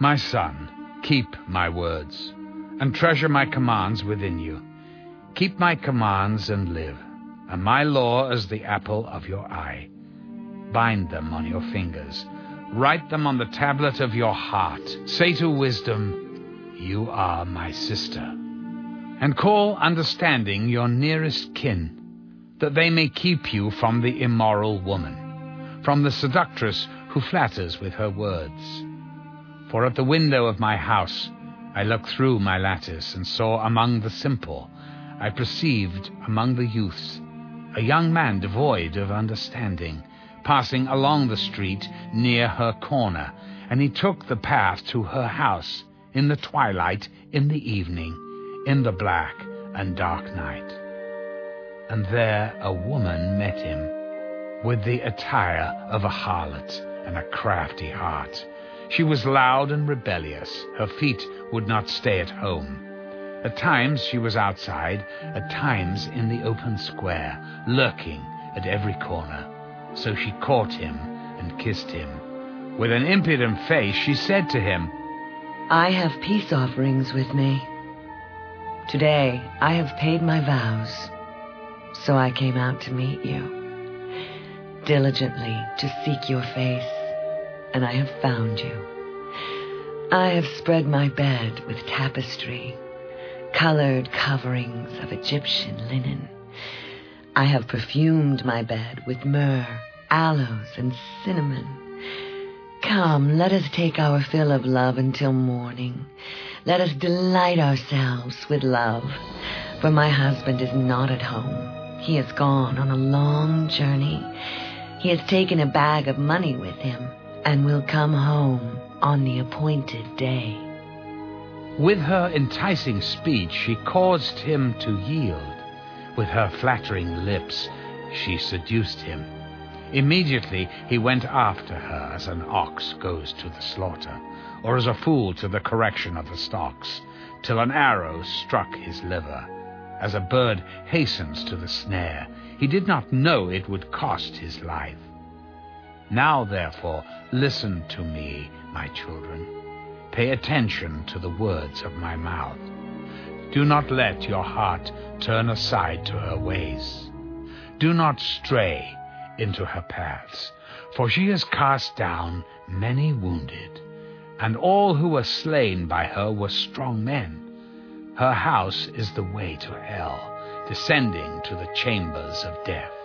My son, keep my words, and treasure my commands within you. Keep my commands and live, and my law as the apple of your eye. Bind them on your fingers. Write them on the tablet of your heart. Say to wisdom, you are my sister. And call understanding your nearest kin, that they may keep you from the immoral woman, from the seductress who flatters with her words. For at the window of my house I looked through my lattice, and saw among the simple, I perceived among the youths, a young man devoid of understanding, passing along the street near her corner, and he took the path to her house in the twilight, in the evening, in the black and dark night. And there a woman met him, with the attire of a harlot and a crafty heart. She was loud and rebellious. Her feet would not stay at home. At times she was outside, at times in the open square, lurking at every corner. So she caught him and kissed him. With an impudent face she said to him, I have peace offerings with me. Today I have paid my vows, so I came out to meet you, diligently to seek your face, and I have found you. I have spread my bed with tapestry, colored coverings of Egyptian linen. I have perfumed my bed with myrrh, aloes, and cinnamon. Come, let us take our fill of love until morning. Let us delight ourselves with love, for my husband is not at home. He has gone on a long journey. He has taken a bag of money with him and will come home on the appointed day. With her enticing speech she caused him to yield. With her flattering lips she seduced him. Immediately he went after her as an ox goes to the slaughter, or as a fool to the correction of the stocks, till an arrow struck his liver. As a bird hastens to the snare, he did not know it would cost his life. Now, therefore, listen to me, my children. Pay attention to the words of my mouth. Do not let your heart turn aside to her ways. Do not stray into her paths, for she has cast down many wounded, and all who were slain by her were strong men. Her house is the way to hell, descending to the chambers of death.